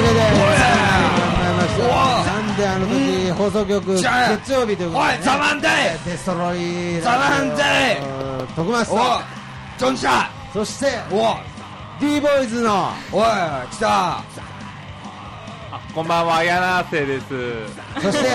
なんであの時放送局月曜日ということで、 おいザマンデーデストロイザマンデー徳松さん、 ジョンシャそしてお D ボーイズのおい来たこんばんは、柳瀬です。 そして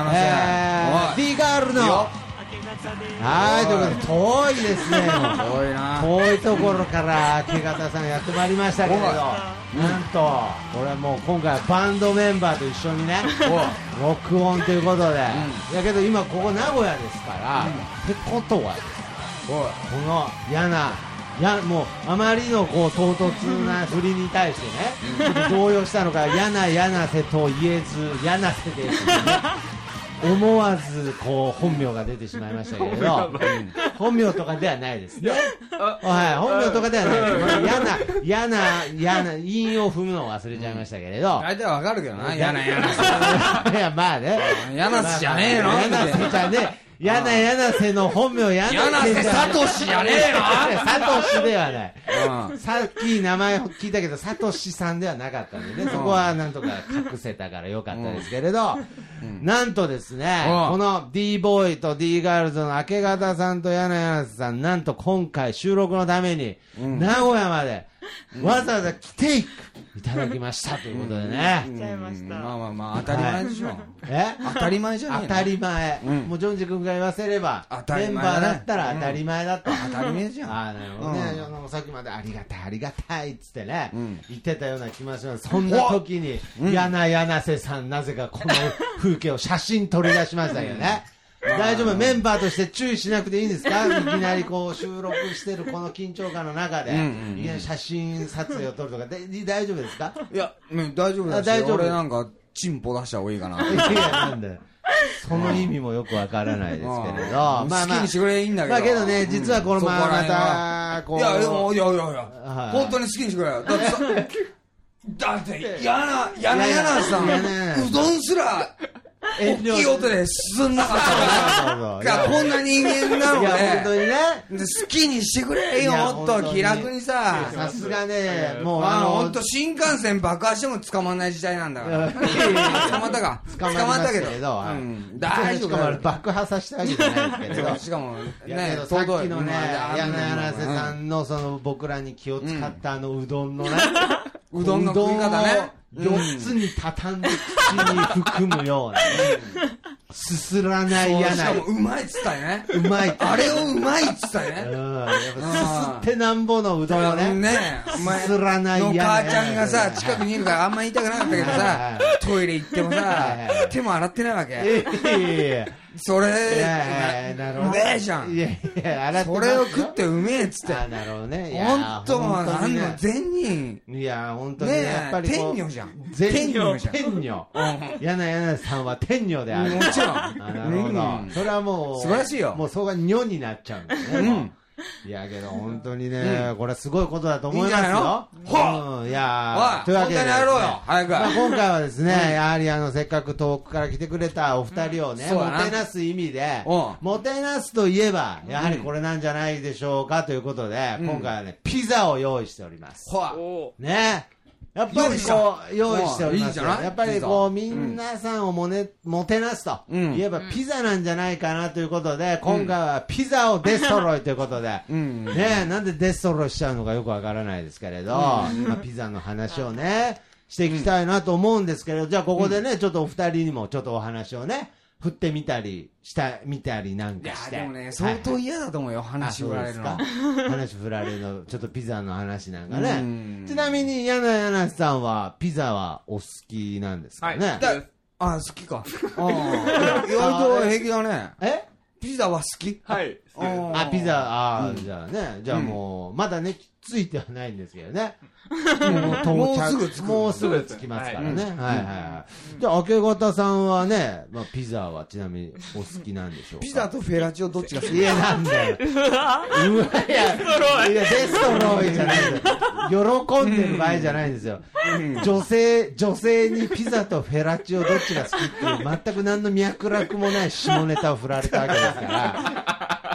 D ガールのはいということで遠いですね遠いな遠いところから明け方さんやってまいりましたけれど、なんとこれはもう今回はバンドメンバーと一緒にね録音ということで、だけど今ここ名古屋ですから、ってことはこのもうあまりのこう唐突な振りに対してね、ちょっと動揺したのか柳瀬と言えず柳瀬ですね思わずこう本名が出てしまいましたけれど、本名とかではないですね。はい、本名とかではないです。柳韻を踏むのを忘れちゃいましたけれど。 大体わかるけどな、柳瀬。 いやまあね。 柳瀬じゃねえの？ 柳瀬じゃねえ。柳瀬の本名柳瀬サトシじゃねえの？ サトシではない。さっき名前聞いたけどサトシさんではなかったんでね、そこはなんとか隠せたからよかったですけれど、なんとですね、この D ボーイと D ガールズの明け方さんと柳瀬さん、なんと今回収録のために名古屋までわざわざ来ていただきましたということでね。 来ちゃいました。 まあ当たり前でしょ。当たり前じゃねえの？ 当たり前。もうジョンジ君が言わせればメンバーだったら当たり前だと。 当たり前じゃん。 ああなるほどね。さっきまでありがたいありがたいっつってね言ってたような気もします。そんな時に柳瀬さんなぜかこの風景を写真撮り出しましたけどね。大丈夫、メンバーとして注意しなくていいんですか？いきなりこう収録してるこの緊張感の中でいきなり写真撮影を撮るとか大丈夫ですか？ いや大丈夫だし、 大丈夫。 俺なんかチンポ出した方がいいかな。 いやなんだよ、その意味もよくわからないですけれど、まあ好きにしてくれいいんだけど、 まあけどね、実はこのまたこう、 いや本当に好きにしてくれよ。だって柳さんうどんすら大きい音で進んなかったからこんな人間なので、 本当にね、 好きにしてくれよ、もっと気楽にさ。 さすがね、もう本当新幹線爆破しても捕まんない時代なんだから。捕まったか。捕まったけど。大丈夫。 爆破させたわけじゃないですけど。 しかもね、さっきのね、柳瀬さんのその僕らに気を使ったあのうどんのね、 うどんの食い方ね。 4つに畳んで口に含むような、すすらない柳。 しかもうまいっつったよね。 うまい。 あれをうまいっつったよね。 すすってなんぼのうどんをね。すすらない柳。 の母ちゃんがさ、近くにいるからあんま言いたくなかったけどさ、トイレ行ってもさ、手も洗ってないわけ。それ、うめえじゃん。それを食ってうめえっつって。 なるほどね。 本当はなんの善人。 いや、本当にやっぱり天女じゃん。 天女じゃん。天女。柳さんは天女である。 もちろん。 なるほど。それはもう、 素晴らしいよ。 もうそこが女になっちゃうんですね。いやけど本当にね、これはすごいことだと思いますよ。いやというわけで、今回はですね、やはりせっかく遠くから来てくれたお二人をね、もてなす意味で、もてなすといえばやはりこれなんじゃないでしょうかということで、今回はねピザを用意しております。ね。やっぱりこう用意しておりますよ。やっぱりこう皆さんをもてなすと言えばピザなんじゃないかなということで、今回はピザをデストロイということで、ね、なんでデストロイしちゃうのかよくわからないですけれど、ピザの話をねしていきたいなと思うんですけど、じゃあここでねちょっとお二人にもちょっとお話をね振ってみたりなんかして。 いやでもね、相当嫌だと思うよ、話振られるの。 話振られるの、ちょっとピザの話なんかね。ちなみに柳さんはピザはお好きなんですかね？ 好きか。意外と平気だね。ピザは好き？ はい。 ピザ、じゃあね、じゃあもう、まだね、ついてはないんですけどね。もうすぐ着きますからね。じゃあ、明け方さんはね、ピザはちなみにお好きなんでしょうか？ ピザとフェラチオどっちが好き？ いや、なんだよ。いや、デストロイじゃないんだよ。喜んでる場合じゃないんですよ。女性にピザとフェラチオどっちが好きっていう、全く何の脈絡もない下ネタを振られたわけですから。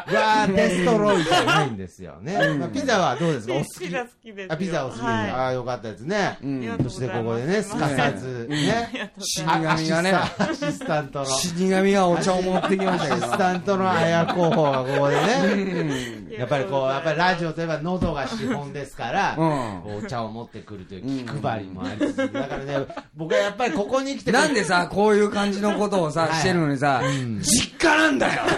デストロイじゃないんですよね。ピザはどうですか？お好き？ ピザ好きです。 ピザお好きです。ああ、よかったですね。そしてここでね、すかさずね、 死神がね、 アシスタントの死神がお茶を持ってきましたけど、 アシスタントの綾候補がここでね、やっぱりラジオといえば喉が資本ですから、お茶を持ってくるという気配りもありつつ、だからね、僕はやっぱりここに来て、 なんでさ、こういう感じのことをさ、してるのにさ、実家なんだよ。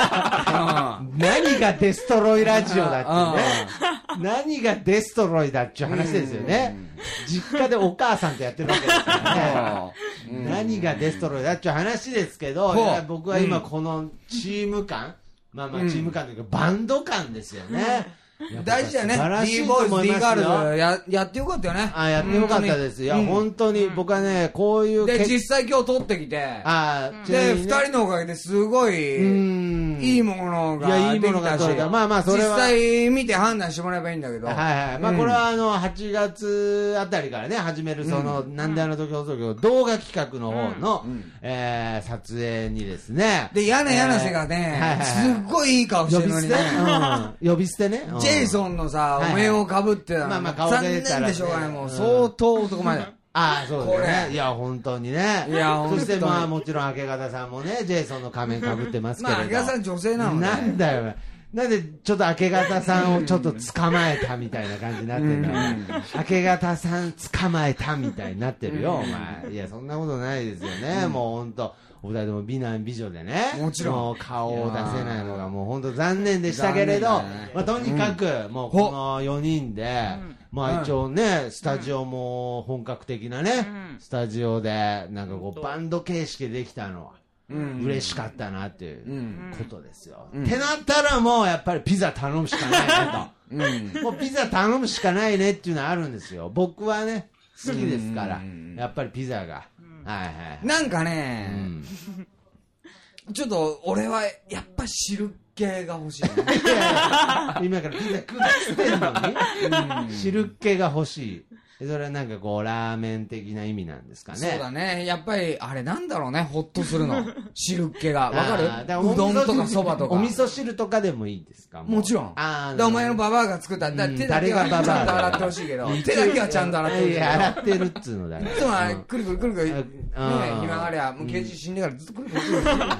何がデストロイラジオだってね、何がデストロイだっていう話ですよね。実家でお母さんとやってるわけですからね。何がデストロイだっていう話ですけど、僕は今このチーム感、チーム感というかバンド感ですよね。 大事だよね。D ボーイズ、D ガールズやってよかったよね。 やってよかったです。いや、本当に僕はね、こういう。 で、実際今日撮ってきて、で、二人のおかげですごい、いいものができたし、 それは。 実際見て判断してもらえばいいんだけど。 これは8月あたりからね、始める、なんであの時放送局動画企画の方の、撮影にですね。 で、柳瀬がね、すっごいいい顔してるのにね。 呼び捨てね。 ジェイソンのさ、お面をかぶってたの。残念でしょうがない。もう相当男前だ。 そうですね。いや、本当にね。そしてもちろん明け方さんもね、ジェイソンの仮面かぶってますけど。 明け方さん女性なのね。 なんだよ。なんでちょっと明け方さんをちょっと捕まえたみたいな感じになってるの。明け方さん捕まえたみたいになってるよ、お前。いや、そんなことないですよね。もう本当。お二人とも美男美女でね、 もちろん顔を出せないのがもう本当残念でしたけれど、とにかくもうこの4人で、一応ね、スタジオも本格的なね、スタジオでなんかこうバンド形式でできたのは嬉しかったなっていうことですよ。ってなったらもうやっぱりピザ頼むしかないねと。もうピザ頼むしかないねっていうのはあるんですよ。僕はね、好きですから、やっぱりピザが。 なんかね、ちょっと俺はやっぱ汁気が欲しいね。 今からピザ食ってんのに汁気が欲しい。それはなんかこうラーメン的な意味なんですかね。 そうだね。やっぱりあれなんだろうね、ほっとするの。汁気が。わかる？うどんとかそばとか。 お味噌汁とかでもいいですか？ もちろん。お前のババアが作った手だけはちゃんと洗ってほしいけど、手だけはちゃんと洗ってほしい。 いや、洗ってるっつうのだから。 いつもはくるくるくるくる、今がりゃ、もう刑事死んでからずっとくるくるくる。だから、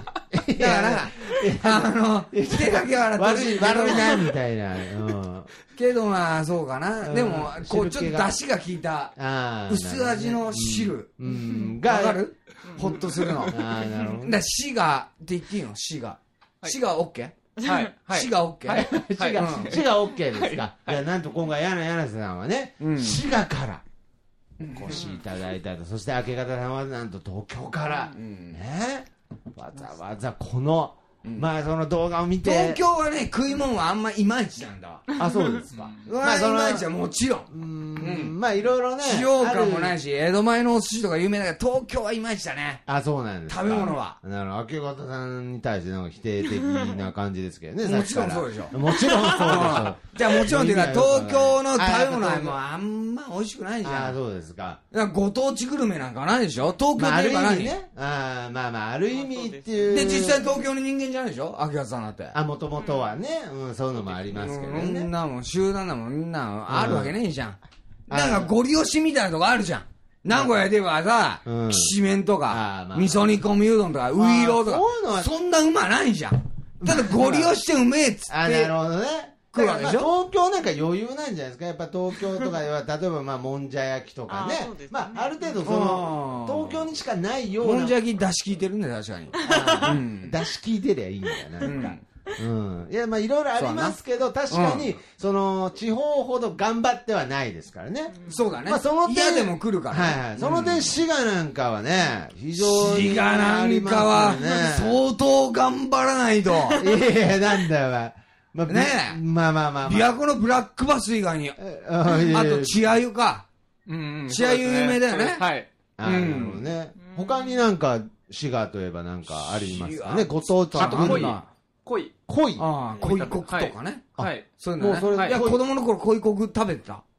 手だけは洗ってほしい。 悪いな、みたいな。 けどまあそうかな。でもこうちょっと出汁が効いた薄味の汁がわかる？ホッとするの。なるほど。だ滋賀って言っていいの？滋賀。滋賀 OK？ はい。滋賀 OK？ 滋賀 OK ですか？いや、なんと今回柳瀬さんはね、滋賀からお越しいただいたと。そして明け方さんはなんと東京からね、わざわざこのその動画を見て、 東京はね、食い物はあんまいまいちなんだわ。 そうですか。 いまいちはもちろん。 いろいろね。 使用感もないし、江戸前のお寿司とか有名だけど、東京はいまいちだね。 そうなんです。 食べ物は。 明け方さんに対してなんか否定的な感じですけどね。 もちろんそうでしょ。 もちろんそうでしょ。 じゃあもちろんっていうか、東京の食べ物はもうあんま美味しくないじゃん。 そうですか。 ご当地グルメなんかないでしょ？東京って言えば何？ ある意味っていう。 で、実際東京の人間じゃないでしょ？明け方さんだって。 もともとはね、そういうのもありますけどね。 みんなも集団だもん、みんなあるわけねえじゃん。なんかゴリ押しみたいなとこあるじゃん。名古屋ではさ、きしめんとか、味噌煮込みうどんとか、ういろうとか、そんなうまないじゃん。ただゴリ押してうめえっつって。 なるほどね。東京なんか余裕なんじゃないですか。やっぱ東京とかでは例えばもんじゃ焼きとかね、ある程度その東京にしかないようなもんじゃ焼き出し効いてるんだよ確かに。出し効いてりゃいいんだよなんか。いやいろいろありますけど、確かにその地方ほど頑張ってはないですからね。 そうだね。嫌でも来るからね。その点滋賀なんかはね、非常に滋賀なんかは相当頑張らないと。 いやなんだよ。 ねえ。琵琶湖のブラックバス以外に、あと血あゆか。血あゆ有名だよね。 はい。 なるほどね。他になんか滋賀といえばなんかありますかね。ご当地。 あと恋。 恋国とかね。 はい。 そういうのね。いや子供の頃恋国食べてた。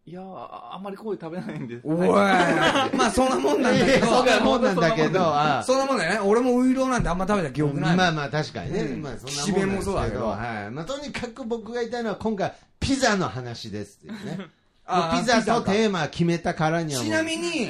いやあんまりこういう食べないんです。 おい、まあそんなもんなんだけど、 そんなもんなんだけど、 そんなもんだよね。俺もウイローなんてあんま食べた記憶ない。 まあまあ確かにね。まあそんなもんなんですけど、はい。まあとにかく僕が言いたいのは今回ピザの話ですっていうね。ピザとテーマ決めたからには。 ちなみに、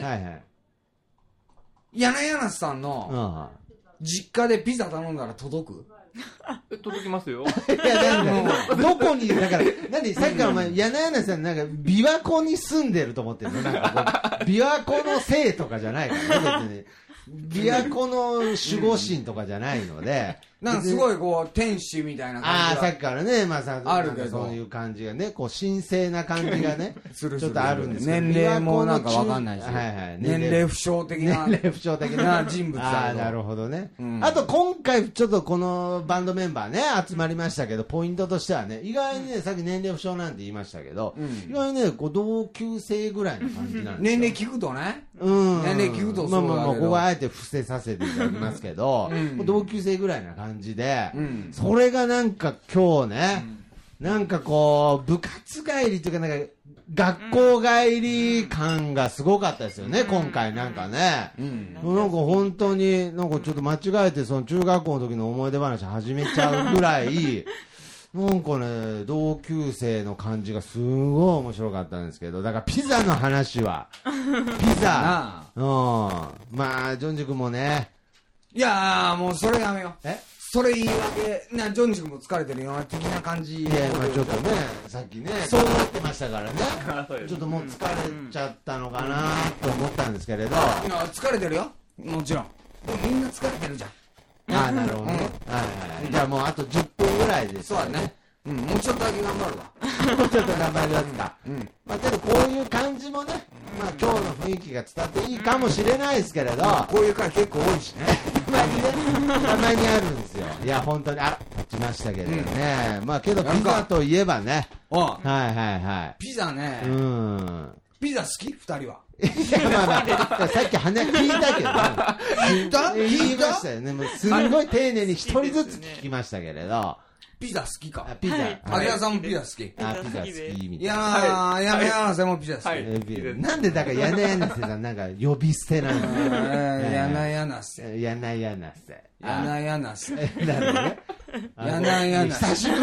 柳柳さんの実家でピザ頼んだら届く？ 届きますよ。 いや、なんか、どこに、だから、さっきからお前、柳柳さんなんか、琵琶湖に住んでると思ってるの？なんか琵琶湖のせいとかじゃないからね、別に。琵琶湖の守護神とかじゃないので、 なんかすごいこう天使みたいな感じが、 ああ、さっきからね、まあさ、 あるけどそういう感じがね、こう神聖な感じがね、ちょっとあるんですけど、 年齢もなんかわかんないし、年齢不詳的な人物だ。 ああ、なるほどね。あと今回ちょっとこのバンドメンバーね、集まりましたけど、ポイントとしてはね、意外にね、さっき年齢不詳なんて言いましたけど、意外にね、こう同級生ぐらいの感じなんですよ。 年齢聞くとね、年齢聞くとそうだけど、まあここはあえて伏せさせていただきますけど、同級生ぐらいな感じで、それがなんか今日ね、なんかこう部活帰りというかなんか学校帰り感がすごかったですよね、今回なんかね、なんか本当になんかちょっと間違えてその中学校の時の思い出話始めちゃうぐらいなんかね同級生の感じがすごい面白かったんですけど、だからピザの話はピザまあジョンジ君もね、 いやーもうそれやめよう。それ言い訳ジョンジ君も疲れてるような的な感じで、 まあちょっとねさっきねそうなってましたからねちょっともう疲れちゃったのかなと思ったんですけれど、 疲れてるよもちろん、みんな疲れてるじゃん。 ああなるほどね、じゃあもうあと10分ぐらいです。 そうだね、もうちょっとだけ頑張るわ。 もうちょっと頑張りますか。まあけどこういう感じもね、まあ今日の雰囲気が伝わっていいかもしれないですけれど、 こういう回結構多いしね。 たまにあるんですよ。いや本当に立ちましたけどね。まあけどピザといえばね。 ピザね。ピザ好き？2人は。 いやまあさっき話聞いたけど、聞いましたよね。もうすごい丁寧に一人ずつ聞きましたけれど。 ピザ好きか。 ピザ。 あげやさんもピザ好き。 ピザ好きみたいな。 いやー、やめやさんもピザ好き。 なんでだからやなやなせがなんか呼び捨てなんだよ。 やなやなせ。 やなやなせ。 やなやなせ。 なるほどね。 やなやなせ。 久しぶり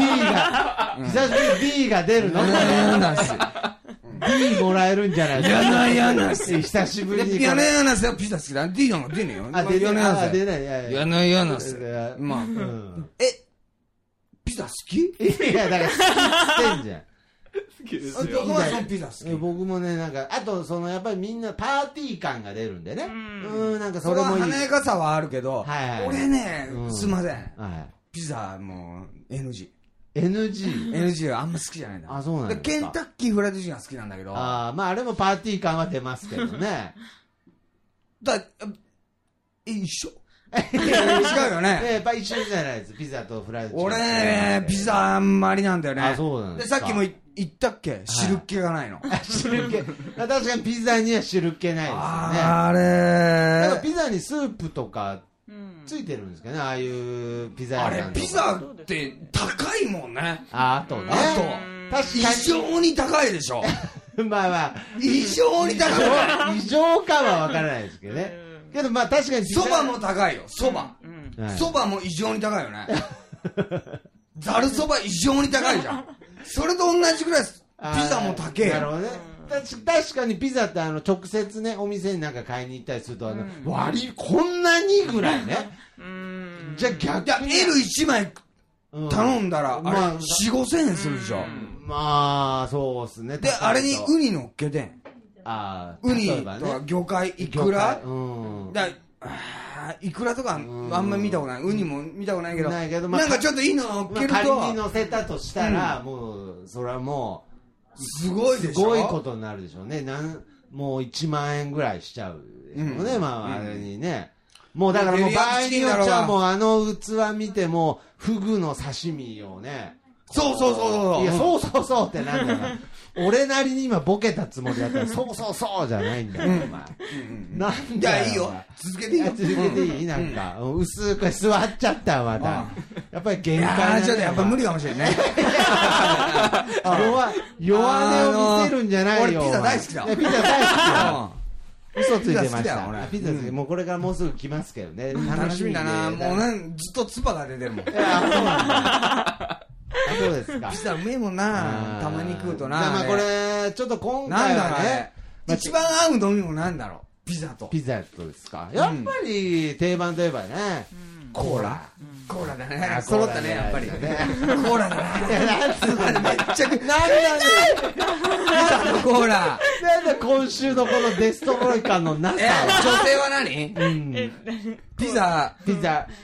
に D が出るの。 やなやなせ。 D もらえるんじゃないですか。 やなやなせ。 久しぶりに。 やなやなせはピザ好きだ。D なんか出ねえよ。 出ない。 やなやなせ。まあ。ピザ好き？ いやだから好きってんじゃん。 好きですよ。 僕はそのピザ好き。 僕もねなんかあとそのやっぱりみんなパーティー感が出るんでね。なんかそれもいい。 華やかさはあるけど、俺ねすいません。ピザもう NG はあんま好きじゃないんだ。 あそうなんですか。 ケンタッキーフライドチキンが好きなんだけど。 まああれもパーティー感は出ますけどね。 一緒。違うよね。 やっぱ一緒じゃないです。ピザとフライドチキン。 俺ね、ピザあんまりなんだよね。 あ、そうなんですか。で、さっきも言ったっけ？汁っ気がないの。 汁っ気。確かにピザには汁っ気ないですよね。 あれ。 だからピザにスープとかついてるんですかね、ああいうピザ屋さんとか。 あれ、ピザって高いもんね。 あとね。 確かに。異常に高いでしょ。 まあ。 異常に高い。異常かは分からないですけどね。けどまあ確かにそばも高いよ。そばも異常に高いよね。ざるそば異常に高いじゃん。それと同じぐらいピザも高えよ。 なるほどね。確かにピザって直接ねお店になんか買いに行ったりするとこんなにぐらいね。じゃあ逆に L1 枚頼んだらあれ4、5千円するでしょ。 まあそうっすね。 であれにウニ乗っけてウニとか魚介イクライクラとかあんま見たことない。ウニも見たことないけどなんかちょっといいの乗っけると仮に乗せたとしたらもうそれはもうすごいでしょ。 すごいことになるでしょうね。もう1万円ぐらいしちゃうでしょうね。まああれにねもうだからもう場合によっちゃもう器見てもフグの刺身をねそういやそうってなんだよな。俺なりに今ボケたつもりだったらそうじゃないんだよお前。なんだよ。 いいよ続けていいよ。 続けていいなんか薄く座っちゃったまた。やっぱり限界だね。 ちょっとやっぱ無理かもしれんね。 弱音を見せるんじゃないよ。 俺ピザ大好きだ。 ピザ大好きだ。嘘ついてました。ピザ好き。もうこれからもうすぐ来ますけどね。 楽しみだな。もうずっと唾が出てるもん。 そうですか。 ピザうめえもんな。たまに食うとな。 まあこれ、ちょっと今回はね。 一番合う飲み物なんだろう。ピザと。 ピザとですか。やっぱり定番といえばね。 コーラ。コーラだね。揃ったね、やっぱり。コーラだね。めっちゃく、なんだコーラ。 なんだ今週のこのデストロイ感のなさ。 女性は何ピザと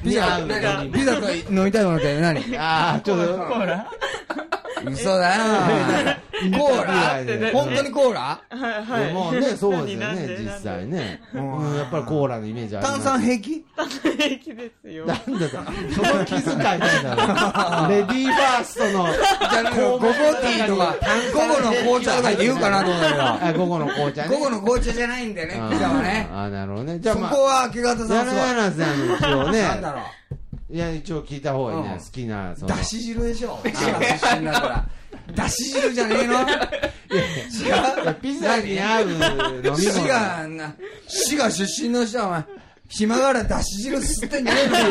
飲みたいものって何ちょっと。コーラ嘘だよ。コーラ本当にコーラもうね、そうですよね、実際ね。やっぱりコーラのイメージあります。 炭酸平気炭酸平気ですよ。 なんだその気遣いなんだろう。レディーファーストの、 ゴボティーとか、午後の紅茶とか言うかなと思うけど。 午後の紅茶ね。 午後の紅茶じゃないんだよね、ピザはね。 なるほどね。じゃあそこは明け方さんすごい。 柳さん一応ね。 なんだろう。 いや、一応聞いた方がいいね。好きな、 だし汁でしょ。滋賀出身だから。だし汁じゃねえの違う。 ピザに合う飲み物。 滋賀出身の人はお前、暇がらだし汁吸ってんじゃねえんだよ。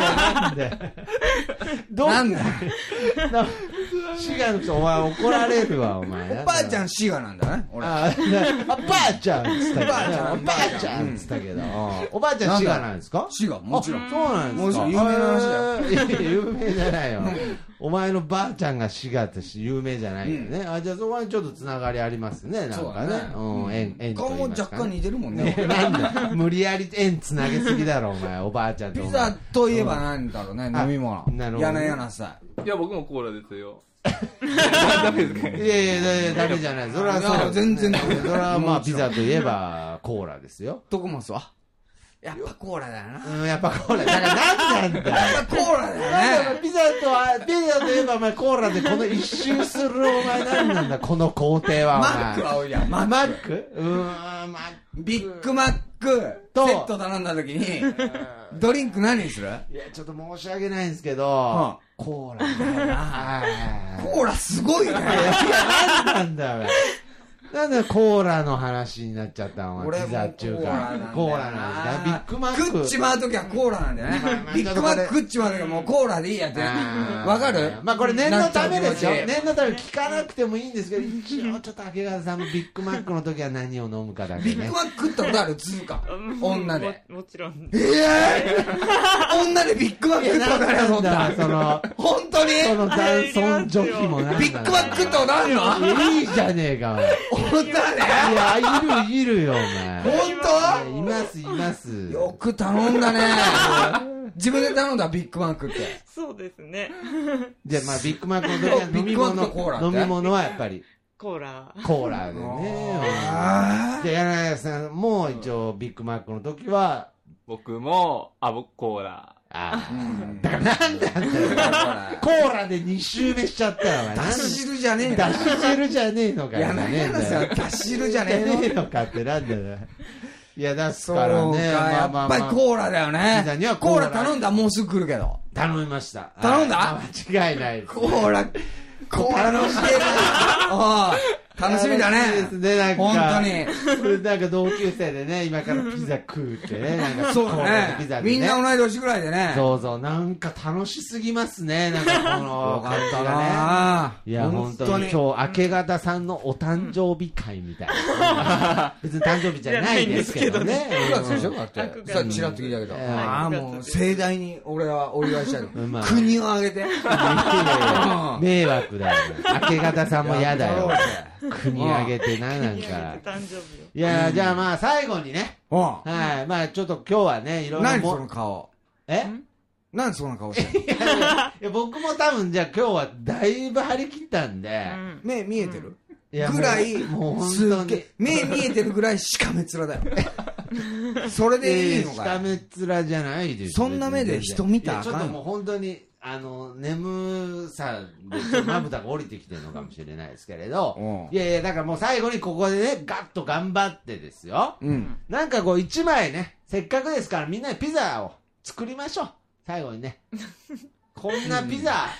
なんだ滋賀の人、お前怒られるわ、お前。 おばあちゃん滋賀なんだね。 おばあちゃんっつったけど。おばあちゃんっつったけど。おばあちゃん滋賀なんですか？ 滋賀、もちろん。 そうなんですか？ 有名な話だよ。 有名じゃないよ。お前のばあちゃんが滋賀って有名じゃないよね。じゃあそこはちょっとつながりありますね、なんかね。縁と顔も若干似てるもんね。 なんだ無理やり縁つなげすぎだろ、お前。おばあちゃんと。 ピザといえばなんだろうね、飲み物。やなさ。 いや、僕もコーラですよ。 ダメですか？いや、ダメじゃない。それはそう。 全然ダメ。 それはまあ、ピザといえば、コーラですよ。 トコモスはやっぱコーラだよな。 やっぱコーラ。だから何なんだよ。 やっぱコーラだよね。 ピザといえば、お前コーラでこの一周するお前何なんだ、この工程は。 マックは多いやん。 マックビッグマックセット頼んだ時に、ドリンク何にする？ いや、ちょっと申し訳ないんですけど、コーラだよな。 コーラすごいね。いや、 何なんだよ。なんでコーラの話になっちゃったの？ピザっていうか。コーラなんだ。ビッグマック。 食っちまうときはコーラなんだよね。ビッグマック食っちまうときはもうコーラでいいやって。わかる？ まあこれ念のためですよ。念のため聞かなくてもいいんですけど、一応ちょっと明方さんもビッグマックの時は何を飲むかだけね。 ビッグマック食ったことある？通過。女で。 もちろん。 女でビッグマック食ったことある？そんな。 その、 本当に？ その男尊女卑もなんだ。 ビッグマック食ったことあるの？ いいじゃねえか。 本当だね。 いや、いるよ、お前。 本当？ います。 よく頼んだね。自分で頼んだビッグマックって。 そうですね。 じゃあまあビッグマックの時は飲み物はやっぱり。 コーラでね。じゃあ柳さんも一応ビッグマックの時は。 僕も、コーラ。 だからなんだよ。コーラで2周目しちゃったよ。 だし汁じゃねえのだし汁じゃねえのかよ。 だし汁じゃねえのかってなんだよ。いや、出すからね。 やっぱりコーラだよね。コーラ頼んだ？もうすぐ来るけど。 頼みました。 頼んだ？ 間違いない。 コーラのしてな。楽しみだね。本当に。 なんか同級生でね、今からピザ食うってね。なんかそうだね。みんな同い年ぐらいでね。 そう。なんか楽しすぎますね。なんかこの感じがね。いや、本当に今日明け方さんのお誕生日会みたいな。別に誕生日じゃないですけどね。 9月でしょ？だって。さっきちらっと聞いたけど。もう盛大に俺はお祝いしたいの。国を挙げて。 迷惑だよ。明け方さんも嫌だよ。国上げてな、なんか。いや、じゃあまあ最後にね。はい。まあちょっと今日はね、いろいろ。 何その顔。何その顔してんの？ いや、僕も多分じゃあ今日はだいぶ張り切ったんで。 目見えてる？ぐらい、もう本当に。目見えてるぐらいしかめ面だよ。それでいいのかよ。 しかめ面じゃないです。 そんな目で人見たらあかん。 ちょっともう本当に。眠さでまぶたが降りてきてるのかもしれないですけれど、いや、だからもう最後にここでね、ガッと頑張ってですよ。なんかこう一枚ね、せっかくですからみんなでピザを作りましょう。最後にね。こんなピザ、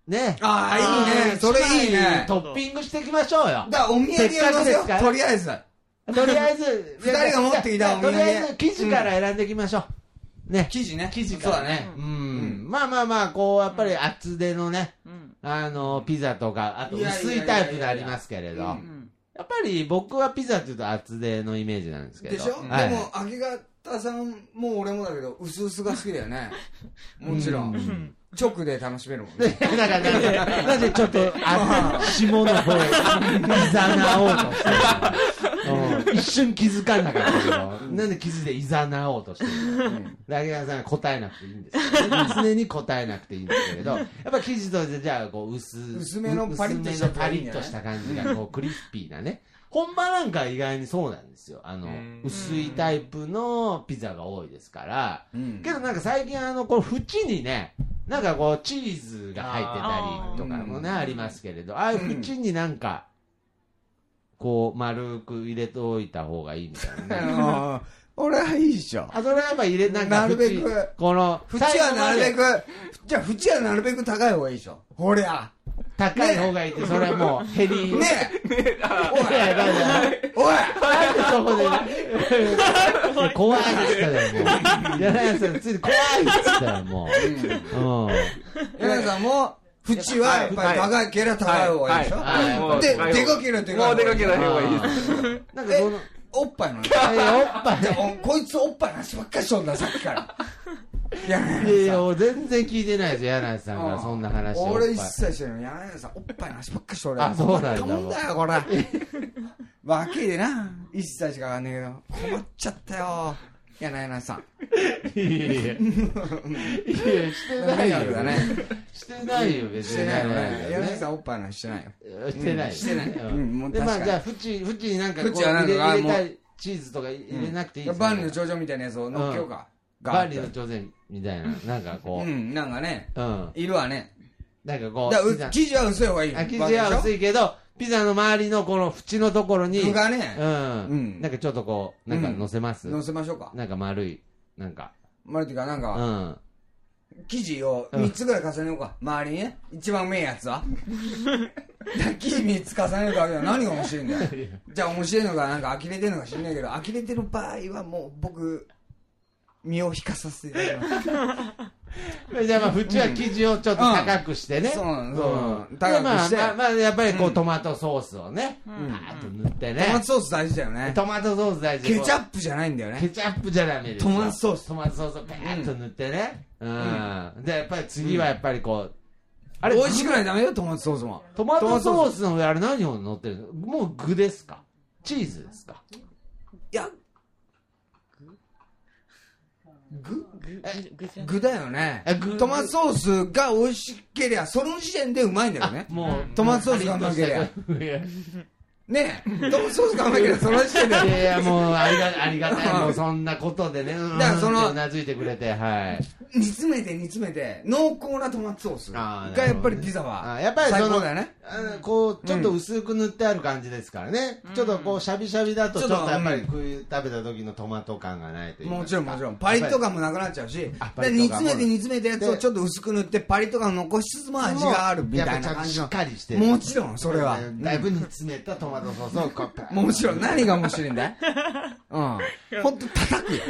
ね。 ああ、いいね。それいいね。 トッピングしていきましょうよ。 だからお土産を乗せよう。とりあえず。 とりあえず、 二人が持ってきたお土産。 とりあえず、生地から選んでいきましょう。ね。 生地ね。 生地からね。まあ、こう、やっぱり厚手のね、ピザとか、あと薄いタイプでありますけれど、やっぱり僕はピザっていうと厚手のイメージなんですけど。 でしょ？でも、明け方さんも俺もだけど、薄々が好きだよね。もちろん。直で楽しめるもんね。 だから、なぜちょっと、下の方へ、いざなおうとしてる。一瞬気づかなかったけど、なんで気づいていざなおうとしてるの。だけどさん答えなくていいんですよ。常に答えなくていいんですけれど、やっぱ生地としてじゃあ、こう、 薄めのパリッとした感じが、こう、クリスピーなね。本場なんか意外にそうなんですよ。薄いタイプのピザが多いですから。けどなんか最近この縁にね、なんかこうチーズが入ってたりとかもね、ありますけれど、ああいう縁になんか、こう丸く入れておいた方がいいみたいなね。 俺はいいでしょ。 それはやっぱなんかなるべく、 この、 縁はなるべく、じゃあ縁はなるべく高い方がいいでしょ。ほりゃ。 高い方がいいって、それはもう減り。 ねえおいなんでそこで、怖いって言ったよ、もう。柳さん、ついて怖いって言ったよ、もう。 柳さんも、縁はやっぱり高いけりゃ高い方がいいでしょ。で、でかけりゃでかい方がいい。 もうでかけりゃ方がいいです。 なんかその、 おっぱいのね。 おっぱい。 こいつおっぱいなしばっかりしとんだ、さっきから。 いや、全然聞いてないですよ、柳さんからそんな話。 俺一切してない。柳さん、おっぱいなしばっかりしとる。 そうなんだ。 困ったんだよ、これ。わけでな、一切しかわかんないけど、困っちゃったよ。柳さん。 いや、してないよ。してないよ、別に。 柳さん、おっぱいなししてないよ。 してない。 してない。 で、まあ、じゃあ、縁になんかこう入れたいチーズとか入れなくていいですか？ 万里の長城みたいなやつを乗っけようか。 万里の長城みたいな、なんかこう。 なんかね、いるわね。 なんかこう、生地は薄い方がいい。 生地は薄いけど、ピザの周りのこの縁のところに。 具がね。 なんかちょっとこう、なんか乗せます？ 乗せましょうか。 なんか丸い、なんか。 丸いっていうか、なんか、生地を3つぐらい重ねようか。周りにね。一番うめえやつは。生地3つ重ねるから何が面白いんだよ。じゃあ面白いのかなんか呆れてるのか知んないけど、呆れてる場合はもう僕、身を引かさせていただきます。 じゃあまあ、縁は生地をちょっと高くしてね。 そう。高くして。 まあ、やっぱりこう、トマトソースをね、パーッと塗ってね。 トマトソース大事だよね。 トマトソース大事。 ケチャップじゃないんだよね。 ケチャップじゃダメです。 トマトソース。 トマトソースをパーッと塗ってね。で、やっぱり次はやっぱりこう、 あれ美味しくないとダメよ、トマトソースも。 トマトソースの上あれ何を乗ってるの？もう具ですか？チーズですか？ いや、具だよね。トマトソースが美味しけりゃ、その時点でうまいんだよね。 もう、 トマトソースがうまけりゃ。ねえ、トマトソースがうまけりゃ、その時点で。 いや、もう、ありがたい。もう、そんなことでね。だからその、うなずいてくれて、はい。 煮詰めて、濃厚なトマトソースがやっぱりピザはやっぱり最高だよね。 こう、ちょっと薄く塗ってある感じですからね。ちょっとこう、シャビシャビだと、ちょっとやっぱり食べた時のトマト感がないという。 もちろん。パリッと感もなくなっちゃうし、煮詰めたやつをちょっと薄く塗って、パリッと感を残しつつも味があるみたいな感じの。 しっかりしてる。 もちろん、それは。 だいぶ煮詰めたトマトソースをこう、 もちろん、何が面白いんだい？ほんと叩くよ。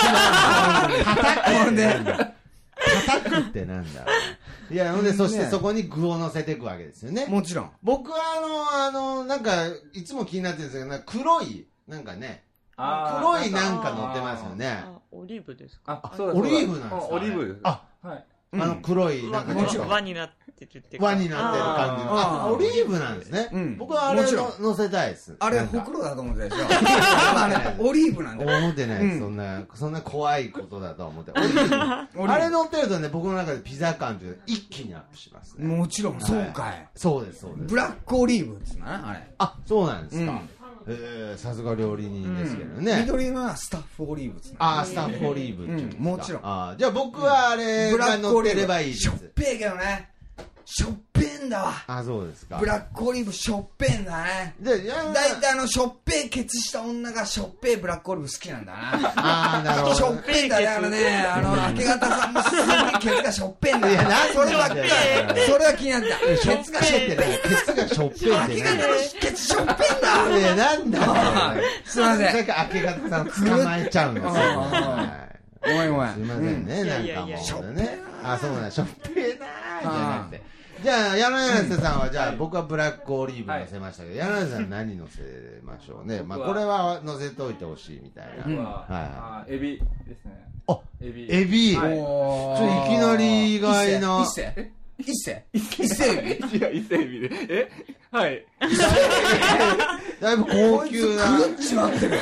叩くんで。叩くってなんだろう。いや、ほんで、そしてそこに具を乗せていくわけですよね。 もちろん。 僕はなんか、いつも気になってるんですけど、黒い、なんかね、黒いなんか乗ってますよね。 オリーブですか？ オリーブなんですか？ オリーブです。 はい。黒い、なんかもちろん輪になってるって輪になってる感じの。オリーブなんですね。僕はあれ乗せたいです。 あれ、ほくろだと思ってたでしょ。オリーブなんだよ。 思ってないです。そんな怖いことだと思って。あれ乗ってるとね、僕の中でピザ感というの一気にアップしますね。 もちろん、そうかい。 そうです、 ブラックオリーブって言うのね、あれ。 あ、そうなんですか。さすが料理人ですけどね。 緑はスタッフオリーブですね。 スタッフオリーブっていうんですか。 もちろん。 じゃあ僕はあれが乗ってればいいです。 しょっぺーけどね。しょっぺーんだわ。 あ、そうですか。 ブラックオリーブしょっぺーんだね。だいたいしょっぺーケツした女がしょっぺーブラックオリーブ好きなんだな。 ああ、なるほど。 しょっぺーんだね、明け方さんもすごいケツがしょっぺーんだよ。いや、そればっかり。それは気になった。ケツがしょっぺーんだよ。 ケツがしょっぺーんだよ。 明け方のケツしょっぺーんだ。 いや、なんだよ。 すいません。 さっき明け方さん捕まえちゃうんですよ。 ごめんごめん。 すいませんね、なんかもうね。あ、そうなん、しょっぺーなーじゃなくて。じゃあ、柳瀬さんは、じゃあ、僕はブラックオリーブ乗せましたけど、柳瀬さん何乗せましょうね。まあ、これは乗せといてほしいみたいな。 はい。エビですね。 あ、 エビ。 エビ。いきなり意外な。 一世エビ？ いや、一世エビで。はい。 だいぶ高級な。 狂っちまってる。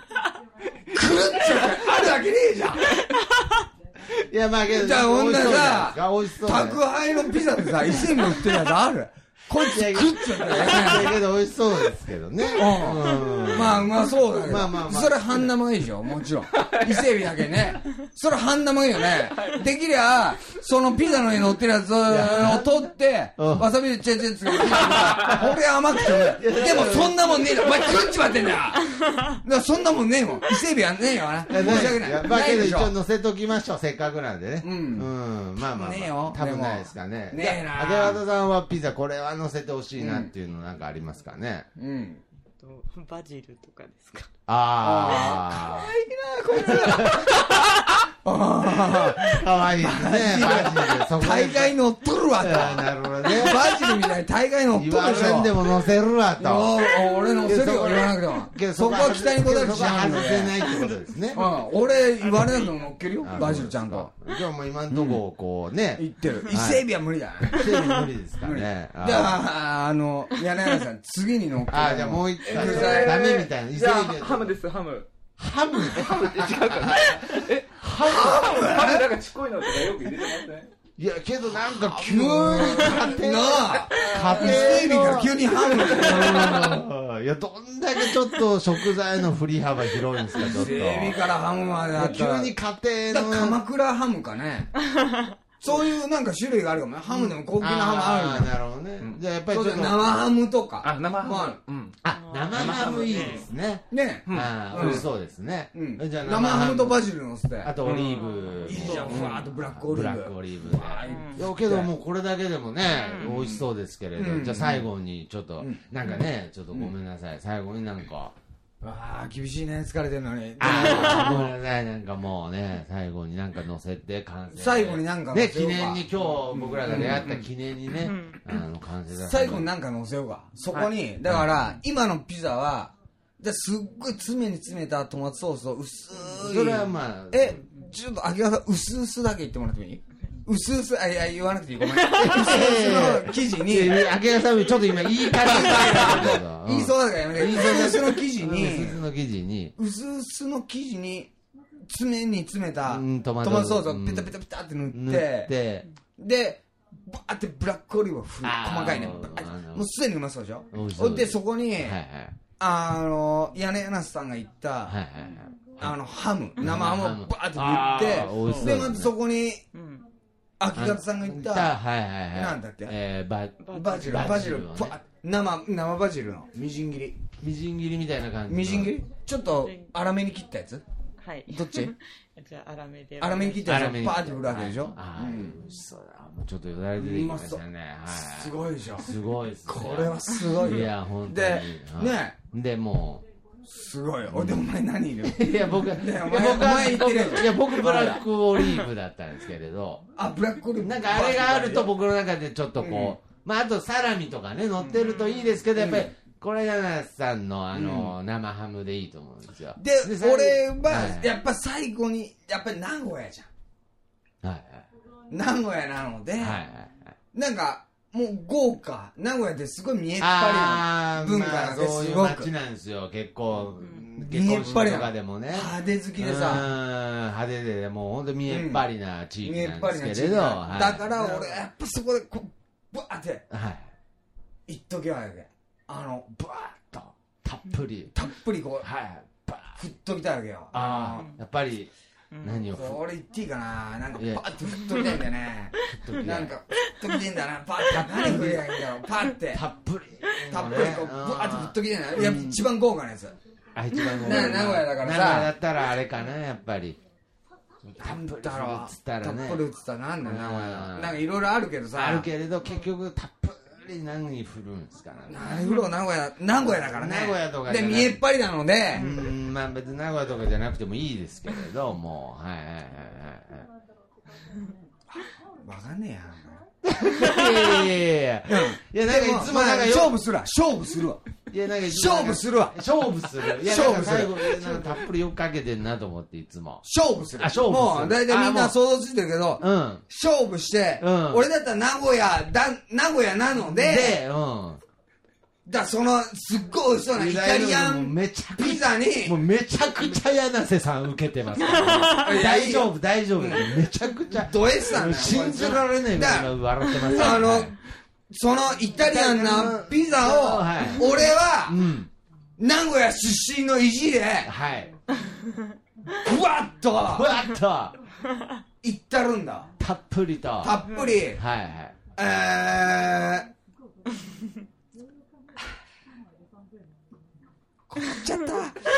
あるわけねえじゃん。 いや、まあけど、 じゃあ、女さ、 美味しそう。 宅配のピザでさ、伊勢海老売ってるやつある？こいつ食っちゃったよ。 だけど美味しそうですけどね。 まあ、うまそうだけど。 まあ。 それ半生がいいでしょ、もちろん。伊勢海老だけね。それ半生がいいよね。できりゃ、そのピザの上に乗ってるやつを取って、わさびでチェンチェンつけて、これ甘くてね。でもそんなもんねえだ。お前食っちまってんだよ。だからそんなもんねえもん。伊勢海老はねえよな。申し訳ない。 まあけど一応乗せときましょう、せっかくなんでね。まあ。 ねえよ。 多分ないですかね。 ねえな。 明方さんはピザ、これは乗せてほしいなっていうのなんかありますかね。 バジルとかですか。 かわいいな、こいつ。 かわいいですね、バジル。 大概乗っとるわと。 なるほどね。 バジルみたいに大概乗っとるでしょ。 言われんでも乗せるわと。 俺乗せるよ、言わなくても。そこは期待に応えるしない外せないってことですね。 俺言われなくても乗っけるよ、バジルちゃんと。 じゃあもう今んとここうね。 言ってる。伊勢海老は無理だね。 伊勢海老無理ですかね。 じゃあ、柳さん、次に乗っける。 じゃあもう一回。ダメみたいな。伊勢海老。 ハムです、ハム。 ハム違うかなハムなんかちっこいのとかよく入れてますね。 いや、けどなんか急に家庭から急にハムいや、どんだけちょっと食材の振り幅広いんですか、ちょっと。 エビからハムまであったら。 急に家庭の。 鎌倉ハムかね。そういうなんか種類があるかもね。ハムでも高級なハムあるんだ。 なるほどね。じゃあやっぱりちょっと。 生ハムとか。 生ハム。生ハムいいですね。 ね。 美味しそうですね。 じゃあ生ハムとバジルのせて。 あとオリーブ。 いいじゃん、ふわーっとブラックオリーブ。 ブラックオリーブ。いや、けどもうこれだけでもね、美味しそうですけれど。じゃあ最後にちょっと、なんかね、ちょっとごめんなさい。最後になんか。 ああ、厳しいね、疲れてるのに。 ごめんなさい、なんかもうね、最後になんか乗せて完成。 最後になんかね、記念に今日僕らが出会った記念にね、完成だ。 最後になんか乗せようか。そこに、だから、今のピザは、じゃすっごい詰めに詰めたトマトソースを薄い。 それはまあ。 ちょっと秋葉さん、薄々だけ言ってもらってもいい？薄々、いや、言わなくていい。ごめん。薄々の生地に。 明葉さん、ちょっと今言い方が言いそうだからやめて。薄々の生地に。 薄々の生地に。 薄々の生地に、詰めたトマトソースをペタペタペタって塗って、で、バーってブラックオリーブを振る。細かいね。もうすでにうまそうでしょ？で、そこに、屋根柳さんが言った、ハム、生ハムをバーって振って、で、まずそこに、秋方さんが言った、なんだっけバジル、生バジルのみじん切り。 みじん切りみたいな感じ。 みじん切りちょっと粗めに切ったやつ？ はい。 どっち？ じゃあ粗めで。 粗めに切ったやつをパーって振るわけでしょ？ 美味しそうだ。もうちょっとよだれ出てきましたね。 すごいでしょ？ すごいですね。 これはすごい。 いや、ほんとに。 ね。 で、もう。 すごい。お前何いる？ いや、僕、お前言ってる。 いや、僕ブラックオリーブだったんですけれど。 ブラックオリーブ。 なんかあれがあると僕の中でちょっとこう、まああとサラミとかね、乗ってるといいですけど、やっぱり、これ柳さんの生ハムでいいと思うんですよ。 で、俺は、やっぱ最後に、やっぱり名古屋じゃん。名古屋なので、なんか、もう豪華。名古屋ってすごい見えっぱりな文化なんです。 そういう街なんですよ、結構。結婚式とかでもね。 派手好きでさ。 派手で、もう本当見えっぱりな地域なんですけれど。 だから俺、やっぱそこで、バーって、言っとけばいいわけ。バーッと、たっぷりこう、振っときたいわけよ。 やっぱり、 何をこれ言っていいかな、なんかパッて振っときたいんだよね。なんか振っときたいんだな、パッて何振りゃいいんだろう、パッてたっぷりこうバーって振っときたいんだよ。やっぱ一番豪華なやつ。 一番豪華名古屋だからさ、 名古屋だったらあれかな、やっぱりたっぷりっつったらね、 たっぷりっつったらなんだよ、名古屋なんかいろいろあるけどさ、 あるけれど結局たっぷり何振るんですかね。 名古屋だからね。 名古屋とかで見えっ張りなので、 まあ別に名古屋とかじゃなくてもいいですけれども、はいはいはいはい。 わかんねえや。 いやなんかいつもなんか勝負するわ。 いやなんか勝負する。 いやなんか最後なんかたっぷりよくかけてんなと思っていつも。 勝負する。 勝負する。 もう大体みんな想像ついてるけど、勝負して、俺だったら名古屋なので、だそのすっごい美味しそうなイタリアンピザにもうめちゃくちゃ柳瀬さん受けてますからね。大丈夫めちゃくちゃド S なんだよ。 信じられないぐらい笑ってますからね。 そのイタリアンなピザを俺は名古屋出身の意地でふわっといったるんだ。 たっぷり困っちゃった。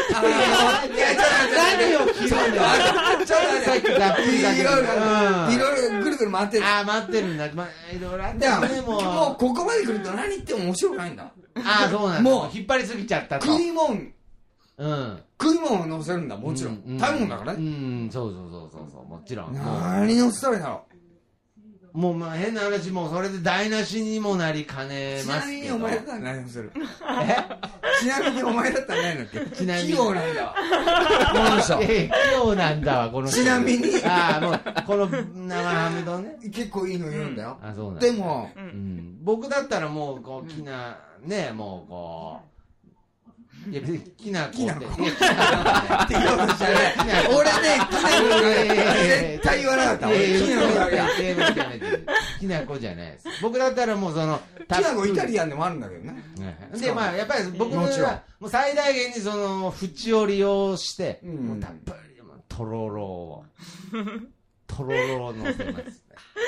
何を聞いたんだよ。さっきだっていろいろぐるぐる回ってる。 待ってるんだ。いろいろあってもうここまで来ると何言っても面白くないんだ。 そうなんだ。もう引っ張りすぎちゃったと。 食い物を乗せるんだ、もちろん。食べ物だからね。 そうもちろん。 何乗せたらいいんだろう。 もうまあ変な話、もうそれで台無しにもなりかねますけど。 ちなみにお前だったら何をする？ちなみにお前だったら何だっけ？器用なんだわ。この人。 器用なんだわ、この人。 ちなみに。 もう、この生ハム丼ね。 結構いいの言うんだよ。 そうなんだ。 でも、 僕だったらもう、こう、ね、もうこう、いや別にきなこって言おうとしたね。 俺ね、きなこ絶対言わなかった。 きなこじゃないです。僕だったらもうそのきなこイタリアンでもあるんだけどね。 でまあやっぱり僕はもう最大限にその縁を利用してもうたっぷりとろろを乗せますね。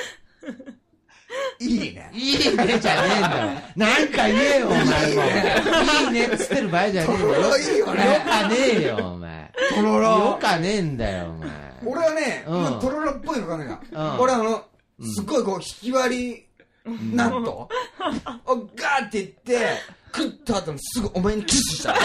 いいね。 いいねじゃねえんだよ。なんか言えよ、お前も。いいねっつってる場合じゃねえんだよ。 とろろいいよね。 よかねえよ、お前。 とろろ。 よかねえんだよ、お前。 俺はね、とろろっぽいのかねが。俺すっごいこう、引き割り納豆をガーっていって、食った後にすぐお前にキスした。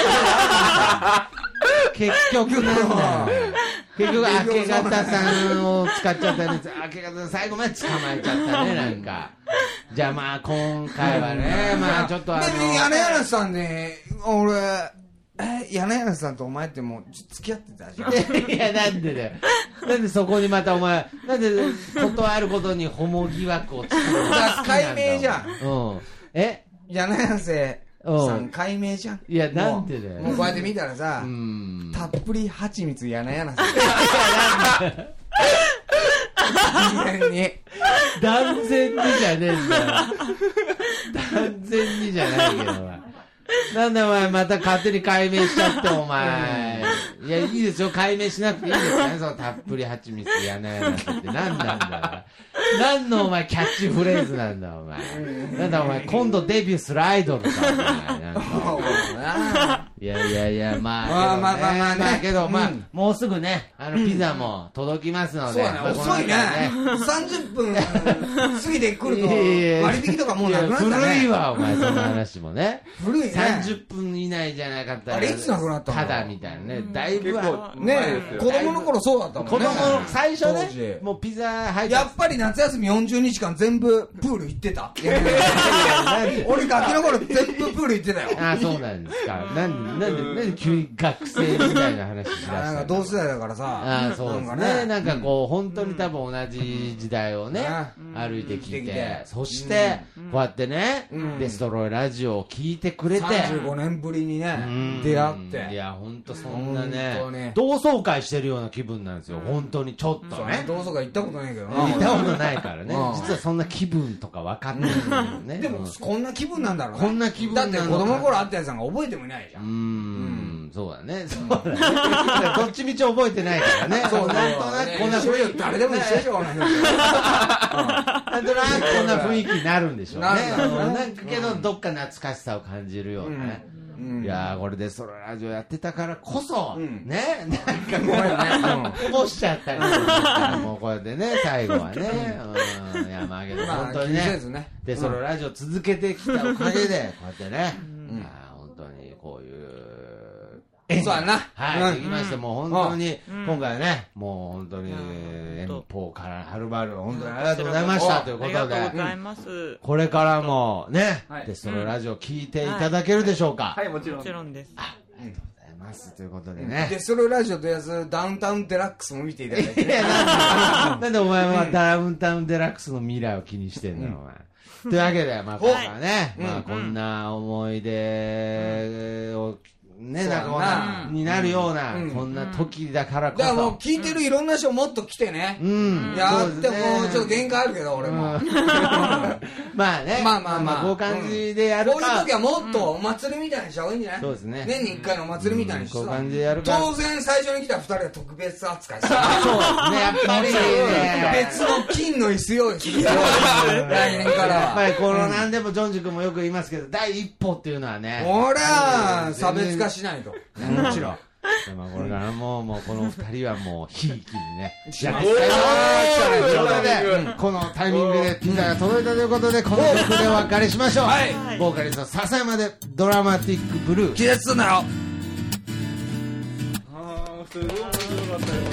結局なんだよ。結局明け方さんを使っちゃったね。明け方さん最後まで捕まえちゃったね、なんか。じゃあまあ今回はね、まあちょっと柳さんね、俺、柳さんとお前ってもう付き合ってたじゃん。 いやなんでだよ。なんでそこにまたお前、なんでことあることにホモ疑惑を作るの？ 解明じゃん。柳瀬さん解明じゃん。 いやなんでだよ。 もうこうやって見たらさ、たっぷり蜂蜜柳瀬さん。 断然にじゃねえんだよ。断然にじゃないけどなんでお前また勝手に解明しちゃってお前。いやいいですよ、解明しなくていいですよね。そのたっぷり蜂蜜やなやなって何なんだよ。何のお前キャッチフレーズなんだお前。なんだお前今度デビューするアイドルかお前。なんかいやまあけどもうすぐねピザも届きますので。 遅いね。30分過ぎてくると割引とかもうなくなったね。 古いわお前、その話もね。 古いね。 30分以内じゃなかったらあれいつなくなったの？ ただみたいなね。だいぶね、子供の頃そうだったもんね。 子供の最初ね、もうピザ入ってやっぱり夏休み40日間全部プール行ってた。俺ガキの頃全部プール行ってたよ。 そうなんですか。なんで急に学生みたいな話しだした。 なんか同世代だからさ。 そうですね。なんかこう本当に多分同じ時代をね歩いてきて、そしてこうやってねデストロイラジオを聞いてくれて 35年ぶりにね出会って。 いや本当そんなね同窓会してるような気分なんですよ。本当にちょっとね。 同窓会行ったことないけどな。 行ったことないからね。実はそんな気分とか分かんないね。 でもこんな気分なんだろうね。 こんな気分なんだ。 だって子供の頃会ったやつなんか覚えてもいないじゃん。 そうだね。そうだね。どっちみち覚えてないからね。 そう、 なんとなくこんな雰囲気、誰でも一緒でしょ、この人。 なんとなくこんな雰囲気になるんでしょうね。なんかけど、どっか懐かしさを感じるようなね。いやー、これでソロラジオやってたからこそ、ね、なんかごめんね、こぼしちゃったりとか、もうこれでね、最後はね、いや、まあけど本当にね、で、ソロラジオ続けてきたおかげで、こうやってね、本当にこういう、 そうやな。 はい、できまして、もう本当に、今回はね、もう本当に、遠方からはるばる、本当にありがとうございましたということで、 ありがとうございます。 これからもね、デストロラジオ聞いていただけるでしょうか。 はい、もちろん。 もちろんです。 ありがとうございますということでね。 デストロラジオとやつ、ダウンタウンデラックスも見ていただいて。 いや、なんでお前はダウンタウンデラックスの未来を気にしてんだよ、お前。というわけで、まあ、今回はね、まあ、こんな思い出を、ね、なんかこんな、になるような、こんな時だからこそ。 だからもう聞いてるいろんな人もっと来てね。やってもちょっと限界あるけど、俺も。 まあね。まあ、こういう感じでやるか。 こういう時はもっとお祭りみたいにした方がいいんじゃない？ そうですね。 年に1回のお祭りみたいにしてこういう感じでやるか。 当然最初に来た2人は特別扱いして。 そうですね、やっぱり。 別の金の椅子用意する。来年からは。 やっぱりこの何でもジョンジ君もよく言いますけど、第一歩っていうのはね。 ほら、差別化しないと。もちろん。 まあこれからもうこの二人はもうひいきにねやっていきたいと思います。このタイミングでピザが届いたということでこの曲でお別れしましょう。ボーカリスト笹山でドラマティックブルー。 気絶すんなよ。 すごい面白かったよ。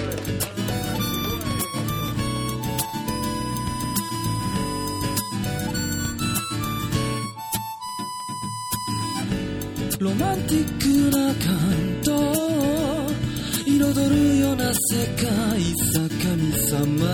ロマンティックな感動彩るような世界さ神様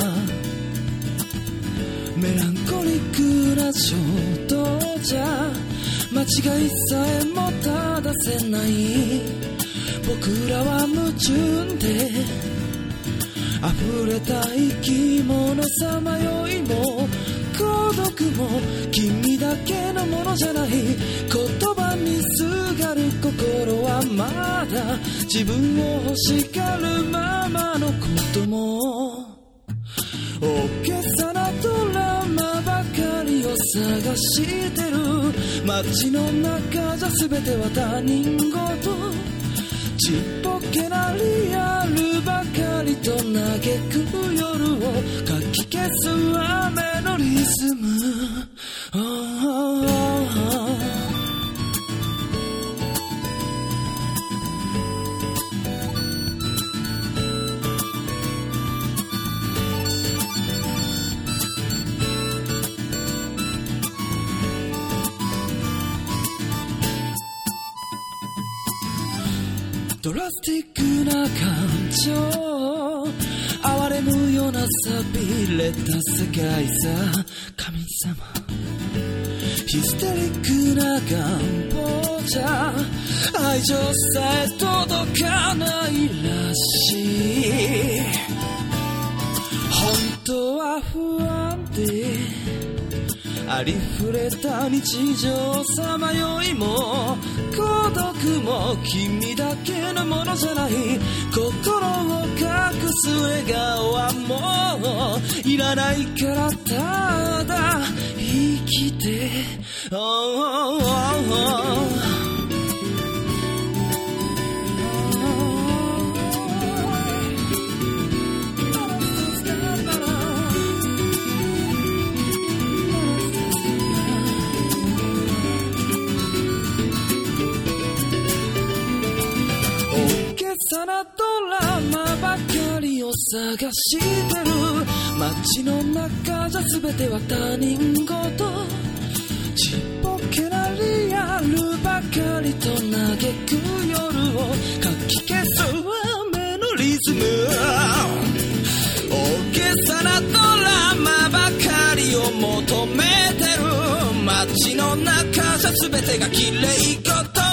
メランコリックな衝動じゃ間違いさえも正せない僕らは矛盾で溢れた生き物さまよいも孤独も君だけのものじゃない言葉にすがる心はまだ自分を欲しがるままのことも大げさなドラマばかりを探してる街の中じゃ全ては他人事ちっぽけなリアルばかりと嘆く夜をかき消す雨のリズム、ドラスティックな感情哀れむような寂れた世界さ神様ヒステリックな願望じゃ愛情さえ届かないらしい本当は不安でありふれた日常さまよいも孤独も君だけのものじゃない心を隠す笑顔はもういらないからただ生きて、さなドラマばかりを探してる街の中じゃ全ては他人事ちっぽけなリアルばかりと嘆く夜をかき消す雨のリズム大げさなドラマばかりを求めてる街の中じゃ全てが綺麗事